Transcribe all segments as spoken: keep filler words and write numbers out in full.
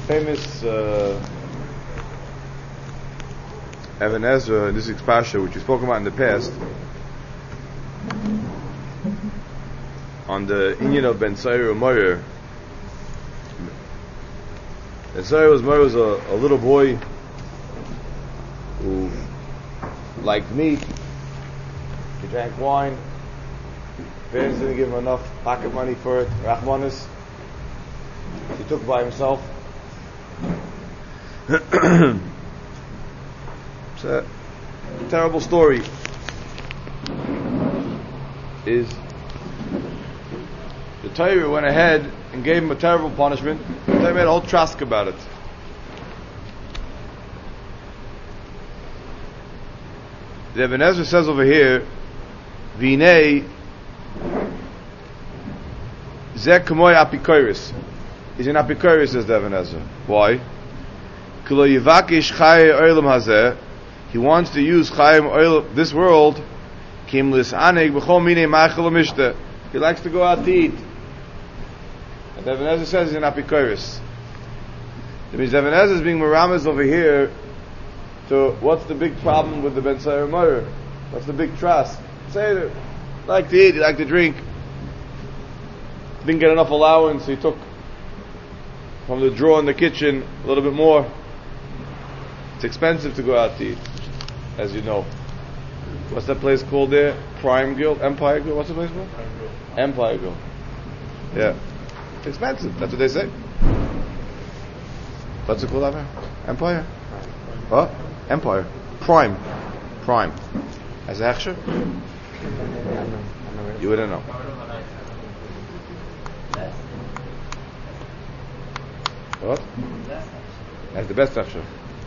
famous uh, Even Ezra in this week's Parsha, which we spoke about in the past, on the Inyan of Ben Sair Moyer. Ben Sair was Moyer was a, a little boy who liked meat. He drank wine. Parents didn't give him enough pocket money for it. Rachmanis. He took it by himself. It's a terrible story. Is the Torah went ahead and gave him a terrible punishment. The Torah made a whole trask about it. The Even Ezra says over here, V'nei Zeh Kamoy Apikoris. He's in Apikoris, says the Even Ezra. Why? Kilo Yivakish Chaye Oilam Hazeh. He wants to use Chayim Oil, this world. Kim Lisaneg B'chol Minei Ma'achel Mishte. He likes to go out to eat. And the Even Ezra says he's in Apikoris. That means the Even Ezra is being meramis over here to what's the big problem with the Ben Sair Moyer? What's the big trust? Say, he liked to eat, he liked to drink. Didn't get enough allowance, so he took from the drawer in the kitchen a little bit more. It's expensive to go out to eat, as you know. What's that place called there? Prime Grill? Empire Grill? What's the place called? Empire Grill. Yeah. It's expensive, that's what they say. What's it called out there? Empire? What? Empire. Prime. Prime. As a hechsher? You wouldn't know. What? That's the best hechsher.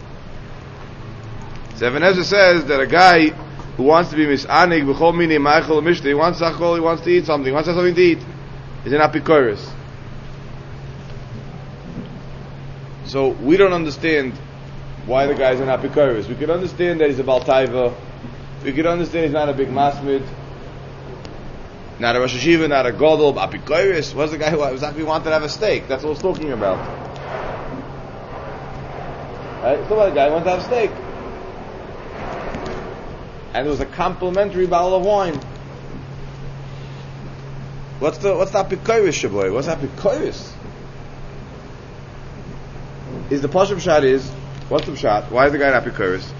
So Even Ezra says that a guy who wants to be misanig b'chol mini ma'achol mishte, he wants achol, he wants to eat something, he wants to have something to eat, is in apikoris. So we don't understand why the guy's in apikoris. We could understand that he's a baltaiva. We could understand he's not a big masmid, not a Rosh Hashiva, not a Godel, but apikoris. What's the guy who exactly wanted to have a steak? That's what we're talking about. Right? So what, the guy wanted to have a steak. And it was a complimentary bottle of wine. What's the what's the apikoris, shaboy? What's apikoris? Is the Pashup Pshat is what's the Pshat? Why is the guy in apikoris?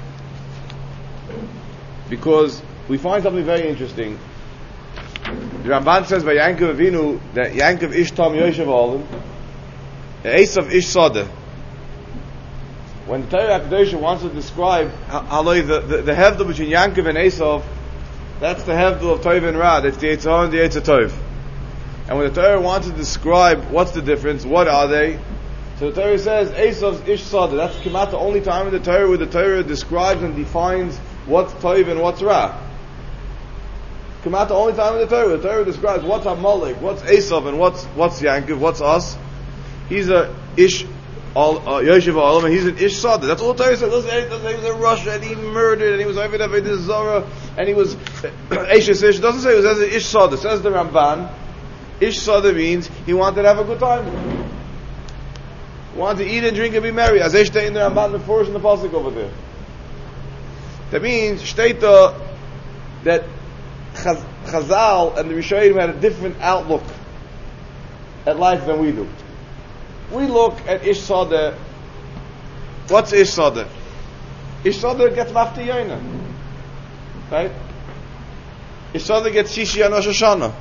Because we find something very interesting. The Ramban says by Yankov Avinu that Yankov ish Tom Yoshev Olim, Esav ish Sadeh. When the Torah HaKadosh wants to describe haloi the the, the hevdel between Yankov and Esav, that's the hevdel of Tov and Ra. That's the Eitzah and the Eitzah Tov. And when the Torah wants to describe what's the difference, what are they? So the Torah says Esav's ish Sadeh. That's Kemat the only time in the Torah where the Torah describes and defines what's Tov and what's Ra. Kemat the only time in the Torah the Torah describes what's Amalek, what's Esav, and what's what's Yankov, what's us. He's a ish. All uh, Yoshev Olam, and he's an Ish Sadeh. That's all the Torah says. Doesn't say he was a Russia and he murdered and he was over there with his Zara and he was Eishes Ish. Doesn't say he was as an Ish Sadeh. Says the Ramban. Ish Sadeh means he wanted to have a good time. He wanted to eat and drink and be merry. As Eishtei in the Ramban, the first in the pasuk over there. That means Shteita that Chaz, Chazal and the Rishonim had a different outlook at life than we do. We look at Ish Sadeh. What's Ish Sadeh? Ish Sadeh gets Mafti Yoina. Right? Ish Sadeh gets Shishi and Rosh Hashanah.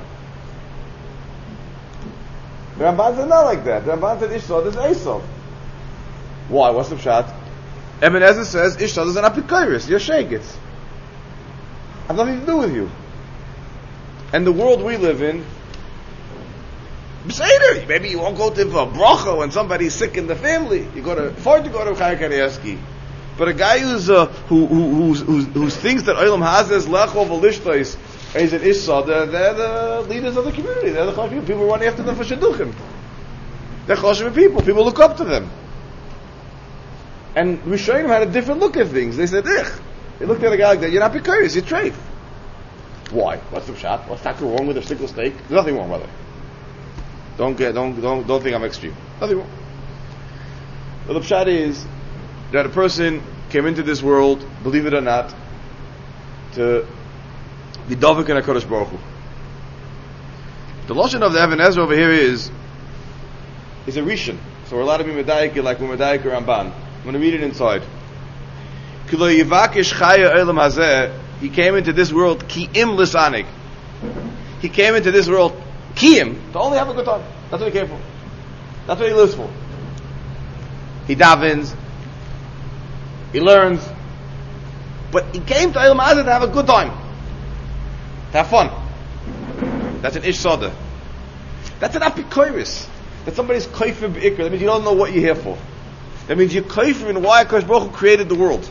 The Ramban said not like that. The Ramban said Ish Sadeh is Esav. Why? What's the pshat? Even Ezra says Ish Sadeh is an apikoris. You're shegitz. Has nothing to do with you. And the world we live in, Beseder, maybe you won't go to a bracha when somebody's sick in the family. You go to afford to go to Chai Kanievsky. But a guy who's uh, who who who who thinks that Olam Hazeh lechov v'lishtais is an Issa, they're, they're the leaders of the community. They're the chashim. People run after them for shidduchim. They're chashim people. People look up to them. And Rishonim had a different look at things. They said, "Ich." They looked at a guy like that. You're not precarious. You're treif. Why? What's the shot? What's that wrong with a single steak? There's nothing wrong, brother. Don't get, don't, don't, don't think I'm extreme. Nothing wrong. Well, the pshat is that a person came into this world, believe it or not, to be dovek in HaKadosh Baruch Hu. The lashon of the Even Ezra over here is is a rishon. So we're allowed to be medayik like we're medayik Ramban. I'm going to read it inside. He came into this world ki'im lisanig. He came into this world ki'im to only have a good time. That's what he came for. That's what he lives for. He davens. He learns. But he came to Eilam Hazeh to have a good time. To have fun. That's an ish soda. That's an apikoiris. That somebody's koifer b'ikr. That means you don't know what you're here for. That means you're koifer in why HaKadosh Baruch Hu created the world.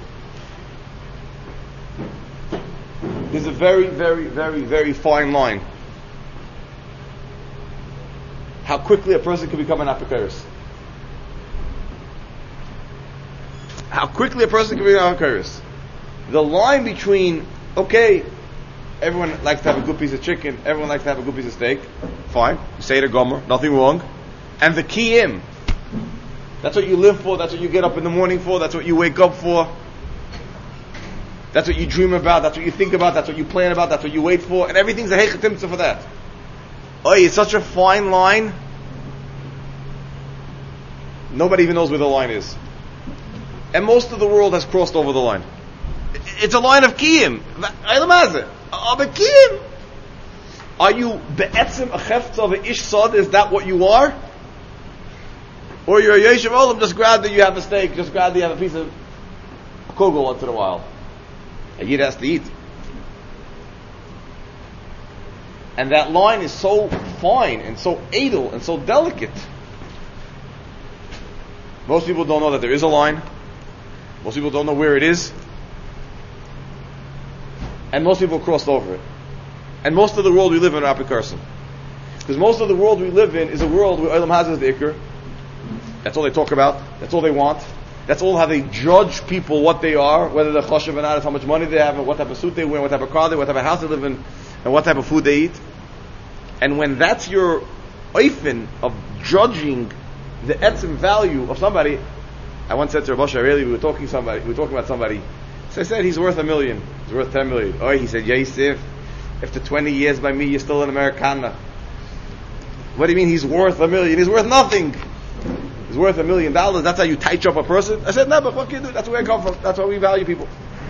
There's a very, very, very, very fine line. How quickly a person can become an apikoiris. How quickly a person can become an apikoiris. The line between, okay, everyone likes to have a good piece of chicken, everyone likes to have a good piece of steak, fine, you say it a gomer, nothing wrong, and the kiyim, that's what you live for, that's what you get up in the morning for, that's what you wake up for, that's what you dream about, that's what you think about, that's what you plan about, that's what you wait for, and everything's a heichatimtza for that. Oh, it's such a fine line, nobody even knows where the line is. And most of the world has crossed over the line. It's a line of kiyim. Are you be'etzim a cheftza of a ish sod? Is that what you are? Or you're a yeshiv olam, just glad that you have a steak, just glad that you have a piece of kugel once in a while. A yid has to eat. And that line is so fine and so edel and so delicate. Most people don't know that there is a line. Most people don't know where it is. And most people crossed over it. And most of the world we live in are apikoirsim. Because most of the world we live in is a world where Eilam Hazeh is the ikr. That's all they talk about. That's all they want. That's all how they judge people what they are, whether they're choshev or not, is how much money they have, and what type of suit they wear, what type of car they wear, what type of house they live in, and what type of food they eat. And when that's your oifen of judging the etzim value of somebody, I once said to Rabbi Shareli, we were talking somebody, we were talking about somebody. So I said he's worth a million. He's worth ten million. Oh, he said, Yosef, after twenty years by me, you're still an Americana. What do you mean he's worth a million? He's worth nothing. He's worth a million dollars. That's how you touch up a person? I said, no, but what can you do? That's where I come from. That's why we value people.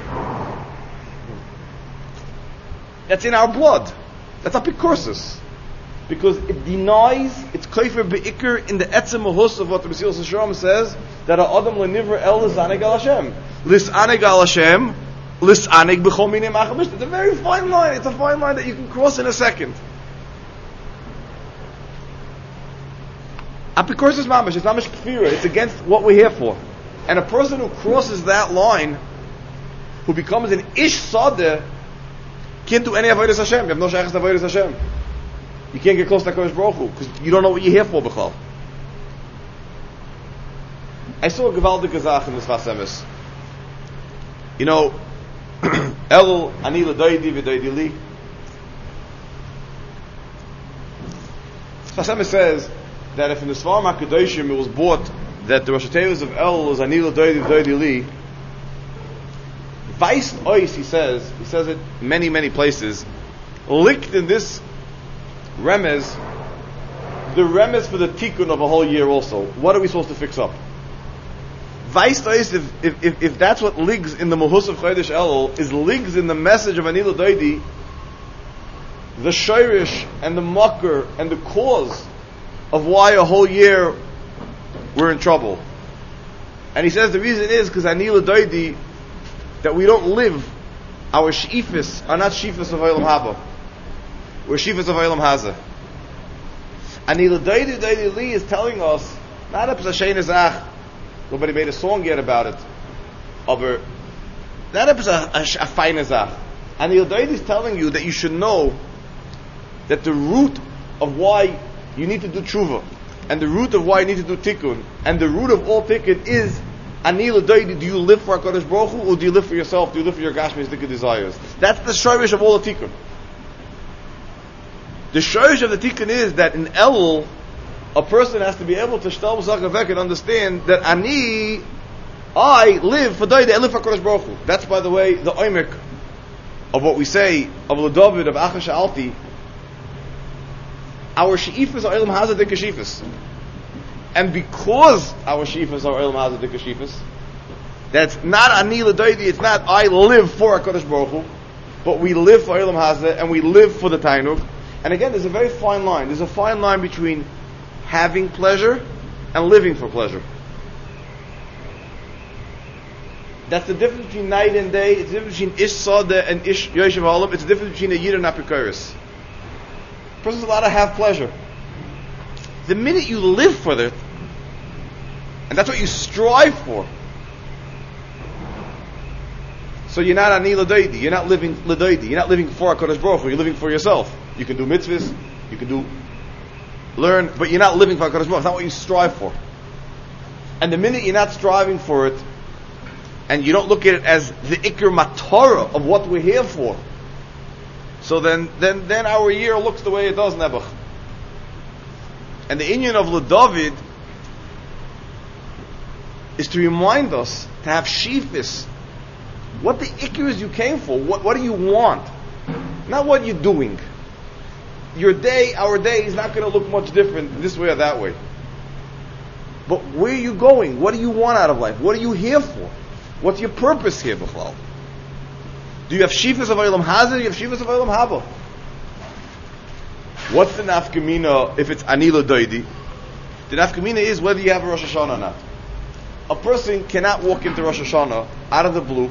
That's in our blood. That's apikoursis. Because it denies, it's koifer be'ikr in the etzem mahus of what the Mesilas Yesharim says, that ha'adam lenivra el lisanig al Hashem. Lisanig al Hashem, lisanig b'chol minim achamish. It's a very fine line. It's a fine line that you can cross in a second. Apikoursis mamash, it's mamash kfira. It's against what we're here for. And a person who crosses that line, who becomes an ish sadeh, can't do any avodas Hashem. You have no shayachas avodas Hashem. You can't get close to HaKadosh Baruch Hu because you don't know what you're here for, B'chal. I saw a gewaldige Zach in this Vasemis. You know, El ani l'doidi v'doidi li. Vasemis says that if in the Svarim HaKadoshim it was bought that the Rosh Hashanah of El was ani l'doidi v'doidi li, Weist ois, he says, he says it many, many places, licked in this remez, the remez for the tikkun of a whole year also. What are we supposed to fix up? Weist ois, if, if, if, if that's what ligs in the Mahus of Chodesh Elul, is ligs in the message of Ani L'Doidi, the shirish and the mucker and the cause of why a whole year we're in trouble. And he says the reason is because Ani L'Doidi, that we don't live, our sheifas are not sheifas of Olam Haba. We're sheifas of Olam Hazeh. And Iladoidi Doidi Li is telling us, not a P'sashen Ezach, nobody made a song yet about it, aber, not a P'sashen Ezach. And Iladoidi is telling you that you should know that the root of why you need to do tshuva, and the root of why you need to do tikkun, and the root of all tikkun is Ani l'doidi, do you live for HaKadosh Baruch Hu, or do you live for yourself? Do you live for your gashmistic desires? That's the shorish of all the tikkun. The shorish of the tikkun is that in Elul, a person has to be able to shtal b'sach and understand that ani, I live for David, I live for Kodesh Baruch Hu. That's, by the way, the oimek of what we say of LeDavid, of Acha Sha'alti. Our she'ifas are Olam Hazeh Dik she'ifas. And because our she'ifas are Olam Hazeh Dik she'ifas, that's not ani l'doidi, it's not I live for HaKadosh Baruch Hu, but we live for Olam Hazeh, and we live for the Tainug. And again, there's a very fine line. There's a fine line between having pleasure and living for pleasure. That's the difference between night and day. It's the difference between Ish Sada and Ish Yoshev Ha'olam. It's the difference between a Yid and Apikoros. A person's allowed to have pleasure. The minute you live for it, and that's what you strive for, so you're not ani l'doidi, you're not living l'doidi, you're not living for HaKadosh Baruch Hu, you're living for yourself. You can do mitzvahs, you can do, learn, but you're not living for HaKadosh Baruch Hu. It's not what you strive for. And the minute you're not striving for it, and you don't look at it as the ikr matorah of what we're here for, so then, then, then our year looks the way it does, Nebuch. And the inyan of LeDavid is to remind us to have shifis. What the ikr is you came for. What, what do you want? Not what you're doing. Your day, our day, is not going to look much different this way or that way. But where are you going? What do you want out of life? What are you here for? What's your purpose here, B'chlal? Do you have shifas of Olam Hazeh? Do you have shifas of Olam Haba? What's the nafkamina if it's ani l'doidi? The nafkamina is whether you have a Rosh Hashanah or not. A person cannot walk into Rosh Hashanah out of the blue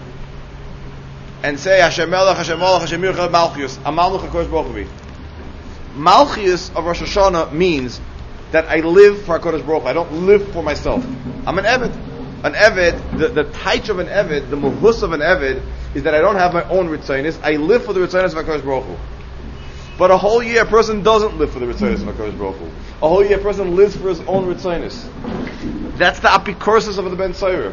and say Hashem Melech, Hashem Melech, Hashem Yirchel Malchus, Amalnuch HaKadosh Baruch Hu. Malchus of Rosh Hashanah means that I live for HaKadosh Baruch Hu. I don't live for myself. I'm an Eved. An Eved, the, the taich of an Eved, the muhus of an Eved, is that I don't have my own ritzonos. I live for the ritzonos of HaKadosh Baruch Hu. But a whole year a person doesn't live for the ritzonos of HaKadosh Baruch Hu. A whole year a person lives for his own ritzonos. That's the apikursus of the Ben Saira.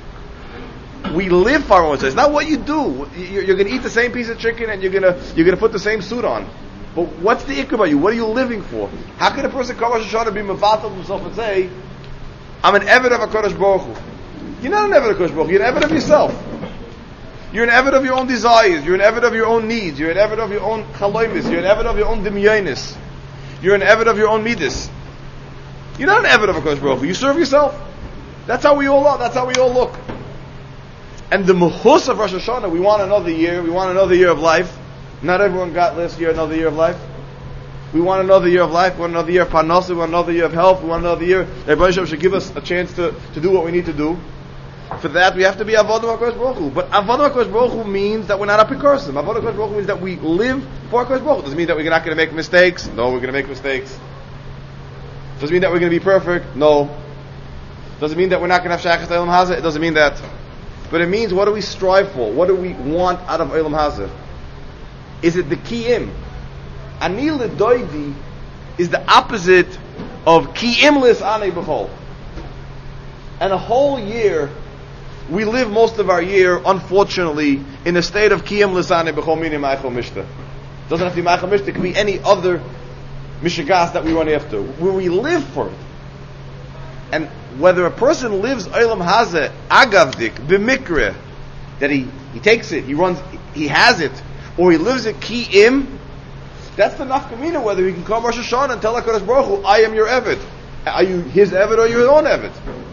We live for our own ritzonos. Not what you do. You're, you're going to eat the same piece of chicken and you're going to you're going to put the same suit on. But what's the ikr about you? What are you living for? How can a person come Rosh Hashanah be mevatel himself and say, I'm an Eved of HaKadosh Baruch Hu? You're not an Eved of HaKadosh Baruch Hu. You're an Eved of yourself. You're an Eved of your own desires. You're an Eved of your own needs. You're an Eved of your own chaloimis. You're an Eved of your own dimyonis. You're an Eved of your own midas. You're not an Eved of HaKadosh Baruch Hu. You serve yourself. That's how we all are. That's how we all look. And the muhus of Rosh Hashanah, we want another year. We want another year of life. Not everyone got last year another year of life. We want another year of life. We want another year of parnasa. We want another year of health. We want another year. Rebbe Hashem should give us a chance to, to do what we need to do. For that, we have to be Avodah HaKadosh Baruch Hu. But Avodah HaKadosh Baruch Hu means that we're not apikoros. Avodah HaKadosh Baruch Hu means that we live for HaKadosh Baruch Hu. Doesn't mean that we're not going to make mistakes. No, we're going to make mistakes. Doesn't mean that we're going to be perfect. No. Doesn't mean that we're not going to have Shayachas Olam Hazeh. It doesn't mean that. But it means, what do we strive for? What do we want out of Olam Hazeh? Is it the kiyim? Ani l'doidi is the opposite of kiyim l's'anei b'chol. And a whole year, we live most of our year, unfortunately, in a state of kiyim l's'anei b'chol, meaning ma'achol mishta. Doesn't have to be ma'achol mishta. It could be any other mishigas that we run after, where we live for it. And whether a person lives Olam Hazeh agavdik b'mikre, that he, he takes it, he runs, he has it, or he lives it kiyim, that's the nafkamina, whether he can come Rosh Hashanah and tell HaKadosh Baruch Hu, I am your Eved. Are you his Eved or your own Eved?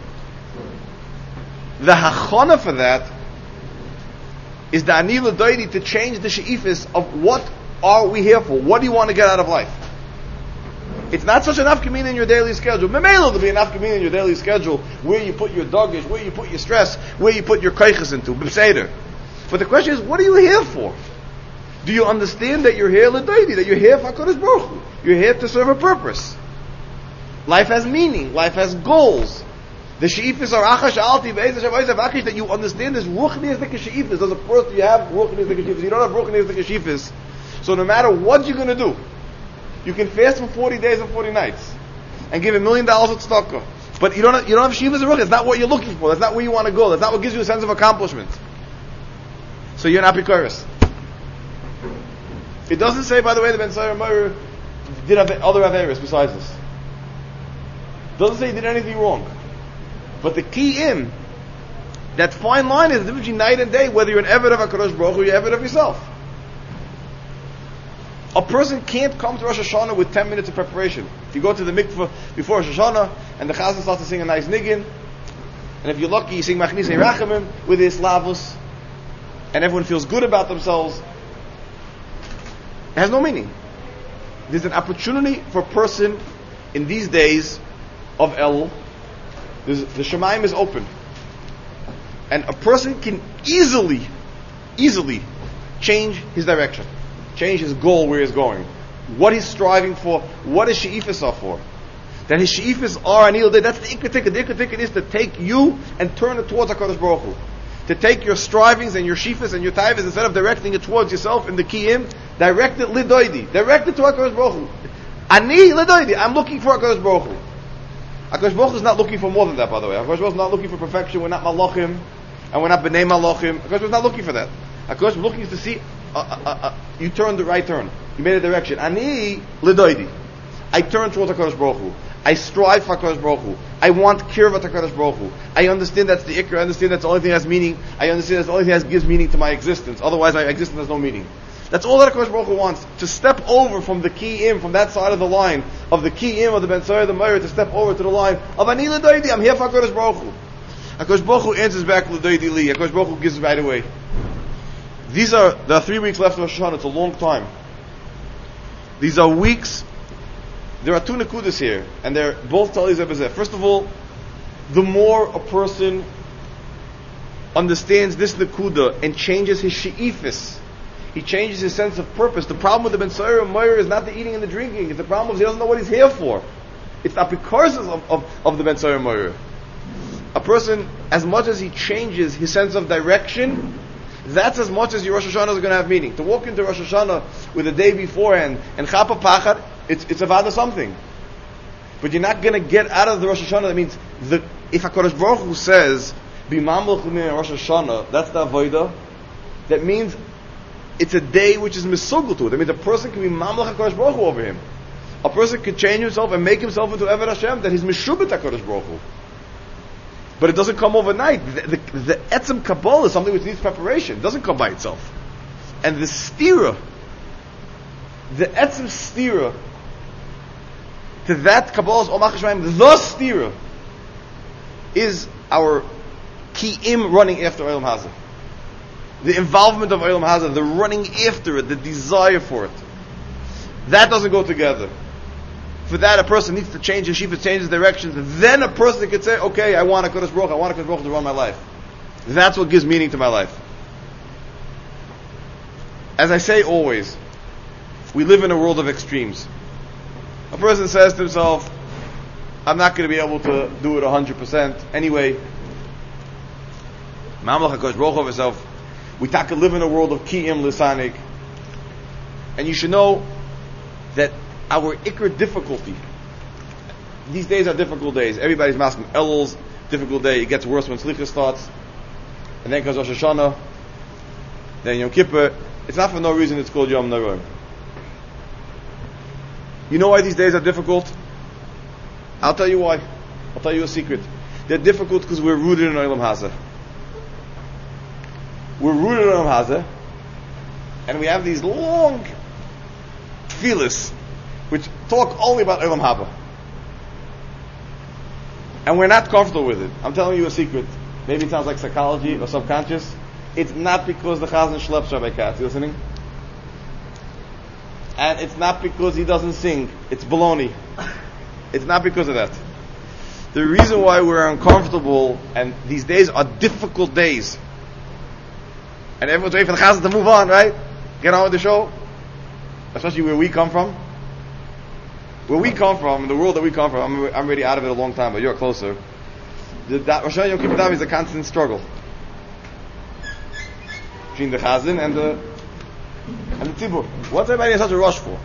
The hachana for that is the ani l'doidi, to change the she'ifis of what are we here for? What do you want to get out of life? It's not such an nafkamina in your daily schedule. Memelo to be a nafkamina in your daily schedule, where you put your dogish, where you put your stress, where you put your kaiches into, b'seder. But the question is, what are you here for? Do you understand that you're here l'doidi, that you're here for HaKadosh Baruch Hu? You're here to serve a purpose. Life has meaning. Life has goals. The she'ifis are achash alti ve'ez shavayis avakish, that you understand this ruchni is like a she'ifis. Does a person, you have ruchni is like a she'ifis. You don't have ruchni is like a she'ifis. So no matter what you're going to do, you can fast for forty days and forty nights and give a million dollars at tzedakah. But you don't have, you don't have shivas and ruchni. That's not what you're looking for. That's not where you want to go. That's not what gives you a sense of accomplishment. So you're not apikoros. It doesn't say, by the way, the Ben Saira Meir did have other averis besides this. Doesn't say he did anything wrong. But the key in, that fine line is the difference between night and day, whether you're an Eved of HaKadosh Baruch Hu or you're an Eved of yourself. A person can't come to Rosh Hashanah with ten minutes of preparation. If you go to the mikveh before Rosh Hashanah, and the Chazan starts to sing a nice niggin, and if you're lucky, you sing Machnisei Rachamim with his Slavos, and everyone feels good about themselves, it has no meaning. There's an opportunity for a person in these days of Elul. There's, the Shemaim is open. And a person can easily, easily change his direction. Change his goal, where he's going. What he's striving for. What his she'ifas are for. That his she'ifas are anil day. That's the ikra tikkun. The ikra tikkun is to take you and turn it towards HaKadosh Baruch Hu. To take your strivings and your she'ifas and your taivas, instead of directing it towards yourself in the kiyim, direct it lidoidi. Direct it to HaKadosh Baruch Hu. Ani lidoidi. I'm looking for HaKadosh Baruch Hu. HaKadosh Baruch Hu is not looking for more than that, by the way. HaKadosh Baruch Hu is not looking for perfection. We're not malachim. And we're not b'nei malachim. HaKadosh Baruch Hu is not looking for that. HaKadosh Baruch Hu is looking to see uh, uh, uh, you turned the right turn. You made a direction. Ani lidoidi. I turn towards HaKadosh Baruch Hu. I strive for HaKadosh Baruch Hu. I want kirvat HaKadosh Baruch Hu. I understand that's the ikra. I understand that's the only thing that has meaning. I understand that's the only thing that gives meaning to my existence. Otherwise, my existence has no meaning. That's all that HaKadosh Baruch Hu wants. To step over from the kiyim, from that side of the line, of the kiyim, of the Ben Tzara, the Meir, to step over to the line of Ani L'Doidi. I'm here for HaKadosh Baruch Hu. HaKadosh Baruch Hu answers back L'Doidi Li. HaKadosh Baruch Hu gives right away. These are, there are three weeks left of Rosh Hashanah. It's a long time. These are weeks. There are two nekudas here, and they're both talis ebezeh. First of all, the more a person understands this nekuda and changes his she'ifis, he changes his sense of purpose. The problem with the Ben Tzara and Meir is not the eating and the drinking. It's the problem is he doesn't know what he's here for. It's not because of, of, of the Ben Tzara and Meir. A person, as much as he changes his sense of direction, that's as much as your Rosh Hashanah is going to have meaning. To walk into Rosh Hashanah with a day beforehand and chapa pachad, it's it's avada something. But you're not going to get out of the Rosh Hashanah. That means the, if HaKadosh Baruch Hu says b'mamluch in Rosh Hashanah, that's the avodah. That means it's a day which is misogel to it. That means a person can be mamluch HaKadosh Baruch Hu over him. A person can change himself and make himself into Eved Hashem, that he's mishubit HaKadosh Baruch Hu. But it doesn't come overnight. The, the, the etzem kabbalah is something which needs preparation. It doesn't come by itself. And the stira, the etzem stira, to that kabbalah's omach Shemaim, the stira, is our ki'im running after Olam Hazeh. The involvement of Olam Hazeh, the running after it, the desire for it. That doesn't go together. For that, a person needs to change his shifa, change his directions. Then a person can say, okay, I want a HaKadosh Baruch Hu, I want a HaKadosh Baruch Hu to run my life. That's what gives meaning to my life. As I say always, we live in a world of extremes. A person says to himself, I'm not going to be able to do it one hundred percent anyway. Mamlech HaKadosh Baruch Hu of himself. We talk to live in a world of ki'im lisanik. And you should know that our ikr difficulty, these days are difficult days. Everybody's masking Elul's difficult day. It gets worse when Slicha starts. And then comes Rosh Hashanah. Then Yom Kippur. It's not for no reason it's called Yom Naror. You know why these days are difficult? I'll tell you why. I'll tell you a secret. They're difficult because we're rooted in Olam Hazeh. We're rooted in Olam Hazeh. And we have these long tefillas which talk only about Olam Haba. And we're not comfortable with it. I'm telling you a secret. Maybe it sounds like psychology or subconscious. It's not because the Chazan schleps Rabbi Katz. You listening? And it's not because he doesn't sing. It's baloney. It's not because of that. The reason why we're uncomfortable, and these days are difficult days, and everyone's waiting for the Chazan to move on, right? Get on with the show. Especially where we come from. Where we come from, in the world that we come from, I'm, I'm already out of it a long time, but you're closer. The Rosh Hashanah Yom Kippur Daven is a constant struggle between the Chazan and the and the Tzibur. What's everybody in such a rush for?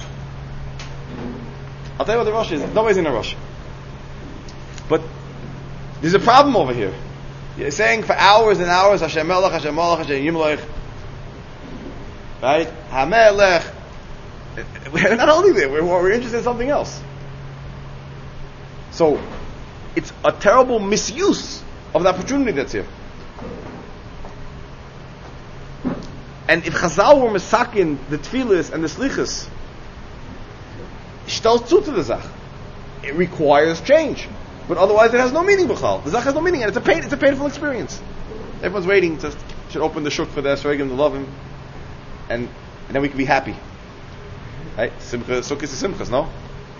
I'll tell you what the rush is. Nobody's in a rush. But there's a problem over here. You're saying for hours and hours, Hashem Melech, Hashem Malach, Hashem Yimlech. Right? HaMelech. We're not only there, we're, we're interested in something else. So, it's a terrible misuse of the opportunity that's here. And if Chazal were mesakin the tefillas and the slichas, stellt zu to the zach. It requires change, but otherwise it has no meaning. B'chal, the zach has no meaning, and it's a pain. It's a painful experience. Everyone's waiting to should open the shuk for the esrogim to love him, and, and then we can be happy. Right? Simcha, sukkahs is simchas, no?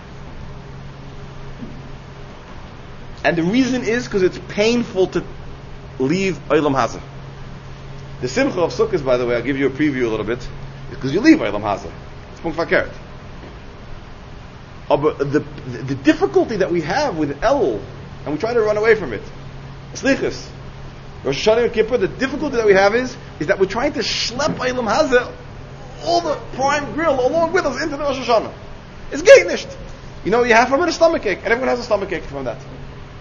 And the reason is because it's painful to leave Olam Hazeh. The simcha of sukkahs, by the way, I'll give you a preview a little bit, is because you leave Olam Hazeh. It's punkt verkehrt. Oh, but the, the, the difficulty that we have with El, and we try to run away from it, Slichas, Rosh Hashanah and Kippur, the difficulty that we have is, is that we're trying to schlep Olam Hazeh, all the prime grill, along with us into the Rosh Hashanah. It's genisht. You know, you have from it a stomach ache, and everyone has a stomach ache from that.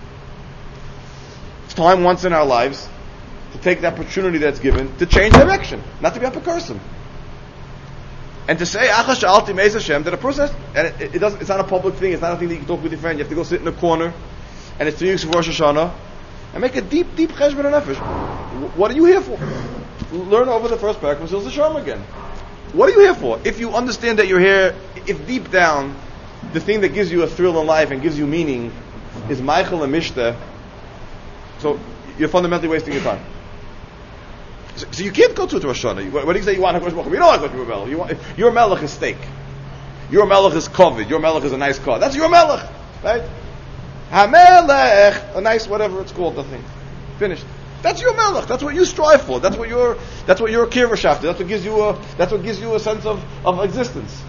It's time once in our lives to take the opportunity that's given to change direction, not to be apocryphal. And to say Achash Alti Meis Hashem, that a person has, and it, it doesn't, it's not a public thing, it's not a thing that you can talk with your friend, you have to go sit in a corner, and it's three weeks of Rosh Hashanah, and make a deep, deep cheshbon nefesh. What are you here for? Learn over the first parak from Zilzah Sharm again. What are you here for? If you understand that you're here, if deep down, the thing that gives you a thrill in life and gives you meaning is Michael and Mishta, so you're fundamentally wasting your time. So, so you can't go to, to Rosh Hashanah. What, what do you say you want? You don't want to go to a melech. You want, your melech is steak. Your melech is kovid. Your melech is a nice car. That's your melech, right? HaMelech, a nice whatever it's called, the thing. Finished. That's your melech. That's what you strive for. That's what your that's what your kirvashafter. That's what gives you a that's what gives you a sense of, of existence.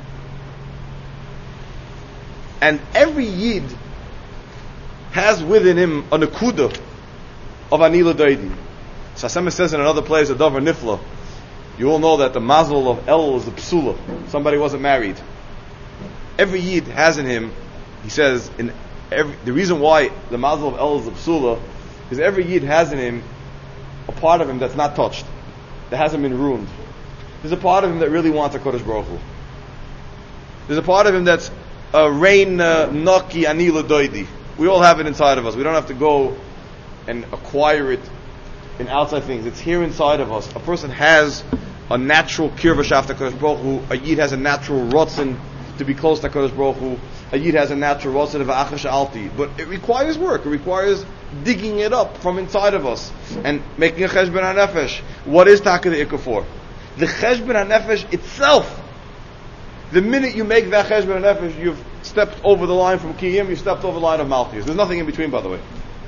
And every yid has within him a nekuda of anila daidi. Sasema says in another place, a davar nifla. You all know that the mazel of El is the psula. Somebody wasn't married. Every yid has in him, he says, in every, the reason why the mazel of El is the psula is every yid has in him a part of him that's not touched, that hasn't been ruined. There's a part of him that really wants a Kodesh Baruch Hu. There's a part of him that's a rein naki anila doidi. We all have it inside of us. We don't have to go and acquire it in outside things. It's here inside of us. A person has a natural kirva shafta Kodesh Baruch Hu. A yid has a natural rotzen to be close to Kodesh Baruch Hu. A yid has a natural rotzen of achash alti. But it requires work. It requires digging it up from inside of us and making a cheshbon hanefesh. What is taka the ikka for? The cheshbon hanefesh itself. The minute you make that cheshbon hanefesh, you've stepped over the line from kiyim. You've stepped over the line of malchus. There's nothing in between, by the way.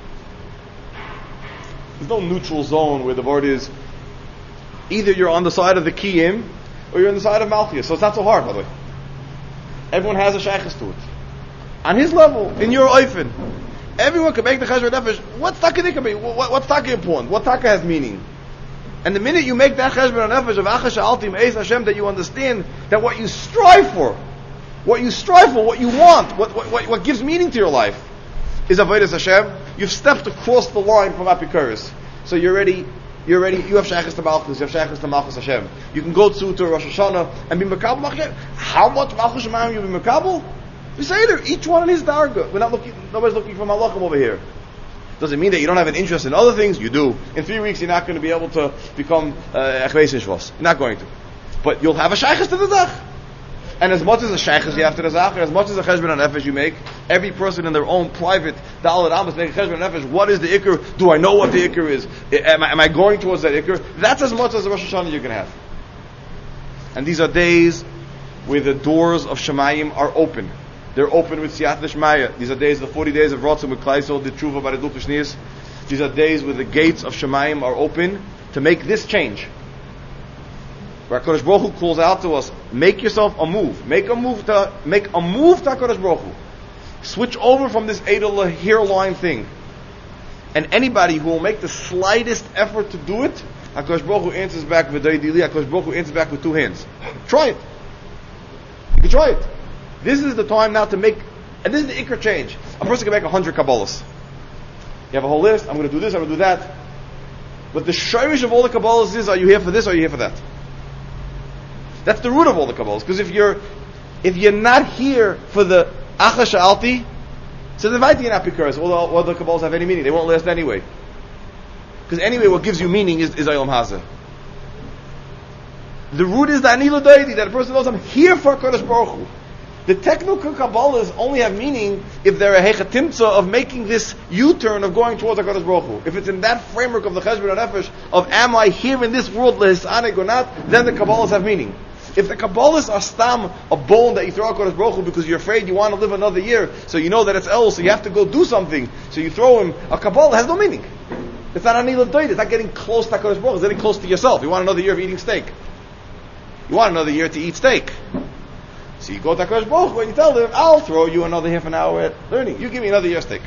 There's no neutral zone where the word is either you're on the side of the kiyim or you're on the side of malchus. So it's not so hard, by the way. Everyone has a shaykhis to it. On his level, in your oifen, everyone can make the cheshbon nefesh. What's taka dikka? What, what's taka important? What taka has meaning? And the minute you make that cheshbon nefesh of achash alti meis Hashem, that you understand that what you strive for, what you strive for, what you want, what what, what, what gives meaning to your life, is avodas Hashem. You've stepped across the line from apikoros. So you're ready. You're ready. You have shaykhis to malchus. You have shaykhis to malchus Hashem. You can go to to Rosh Hashanah and be mekabel malchus. How much malchus shemayim you be mekabel? We say there, each one in his darga. We're not looking. Nobody's looking for malachim over here. Doesn't mean that you don't have an interest in other things. You do. In three weeks, you're not going to be able to become echveis uh, shvos. You're not going to. But you'll have a shaykhis to the zach. And as much as a shaykhis you have to the zach, and as much as a cheshbon nefesh you make, every person in their own private daled amos make a cheshbon nefesh. What is the ikr? Do I know what the ikr is? Am I, am I going towards that ikr? That's as much as the Rosh Hashanah you can have. And these are days where the doors of Shemayim are open. They're open with Siyat Nishmaya. These are days, the forty days of Rotzim with Klaisol, the Tshuva, Baridul Tishnis. These are days where the gates of Shemayim are open to make this change. Where HaKadosh Baruch Hu calls out to us, make yourself a move. Make a move to, make a move to HaKadosh Baruch Hu. Switch over from this Eidel hairline thing. And anybody who will make the slightest effort to do it, HaKadosh Baruch Hu answers back with Daidili, HaKadosh Baruch Hu answers back with two hands. Try it. You can try it. This is the time now to make, and this is the ikr change. A person can make a hundred Kabbalahs. You have a whole list, I'm going to do this, I'm going to do that. But the shirish of all the Kabbalahs is, are you here for this or are you here for that? That's the root of all the Kabbalahs. Because if you're, if you're not here for the Achash Alti, So the Vaiti and Apikuros, all the, all the Kabbalas have any meaning. They won't last anyway. Because anyway, what gives you meaning is, is Olam Hazeh. The root is the Anila Doidi, that a person knows I'm here for Kodesh Baruch Hu. The technical Kabbalahs only have meaning if they're a hechatimtza of making this U-turn of going towards HaKadosh Baruch Hu. If it's in that framework of the Cheshbon HaNefesh of am I here in this world lehisanek or not, then the Kabbalahs have meaning. If the Kabbalahs are stam, a bone that you throw at HaKadosh Baruch Hu because you're afraid you want to live another year, so you know that it's El, so you have to go do something, so you throw him, a Kabbalah has no meaning. It's not Anila Doid, it's not getting close to HaKadosh Baruch Hu, it's getting close to yourself. You want another year of eating steak. You want another year to eat steak. So you go to HaKadosh Baruch Hu and you tell them, I'll throw you another half an hour at learning. You give me another year steak.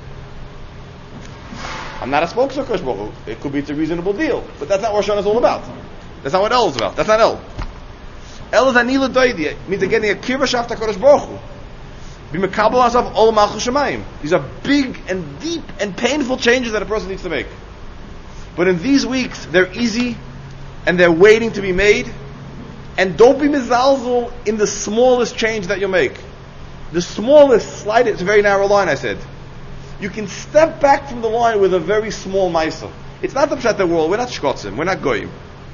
I'm not a spokesman for HaKadosh Baruch Hu. It could be it's a reasonable deal. But that's not what Rosh Hashanah is all about. That's not what El is about. That's not El. El is Anila Doidi. It means they're getting a kirva shaft HaKadosh Baruch Hu. B'mekabel hasav ol malchus shamayim. These are big and deep and painful changes that a person needs to make. But in these weeks, they're easy and they're waiting to be made. And don't be mizalzel in the smallest change that you make. The smallest, slight, it's a very narrow line, I said. You can step back from the line with a very small maisa. It's not the pshat that we're, we're not shkotzim, we're not goyim.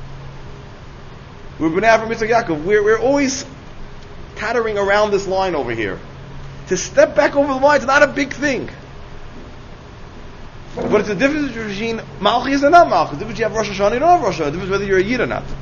We're B'nai Avraham Yitzchak Yaakov. We're, we're always tattering around this line over here. To step back over the line is not a big thing. But it's a difference between Malchus and not Malchus. The difference you have Rosh Hashanah, you don't have Rosh Hashanah. The difference whether you're a Yid or not.